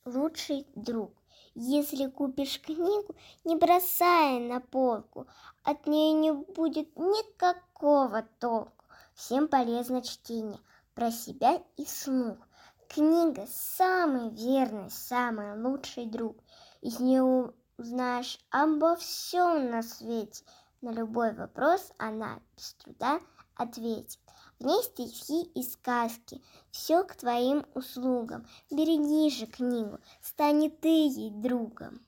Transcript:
лучший друг. Если купишь книгу, не бросай на полку, от нее не будет никакого толку. Всем полезно чтение про себя и вслух. Книга самый верный, самый лучший друг. Из нее узнаешь обо всем на свете. На любой вопрос она без труда ответит. В ней стихи и сказки, все к твоим услугам. Береги же книгу, станет ты ей другом.